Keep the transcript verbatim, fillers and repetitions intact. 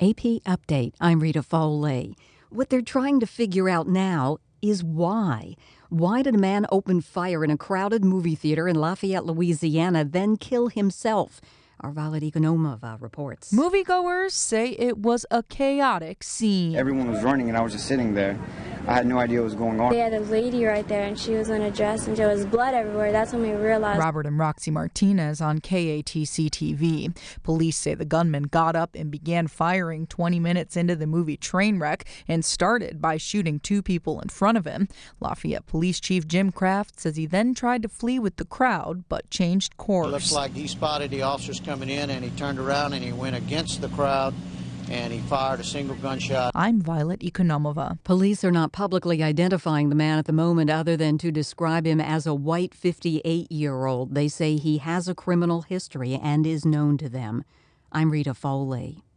A P Update, I'm Rita Foley. What they're trying to figure out now is why. Why did a man open fire in a crowded movie theater in Lafayette, Louisiana, then kill himself? Our Violet Economova reports. Moviegoers say it was a chaotic scene. Everyone was running and I was just sitting there. I had no idea what was going on. They had a lady right there and she was in a dress and there was blood everywhere. That's when we realized. Robert and Roxy Martinez on K A T C T V. Police say the gunman got up and began firing twenty minutes into the movie Trainwreck and started by shooting two people in front of him. Lafayette Police Chief Jim Kraft says he then tried to flee with the crowd but changed course. It looks like he spotted the officers coming in and he turned around and he went against the crowd and he fired a single gunshot. I'm Violet Economova. Police are not publicly identifying the man at the moment other than to describe him as a white fifty-eight-year-old. They say he has a criminal history and is known to them. I'm Rita Foley.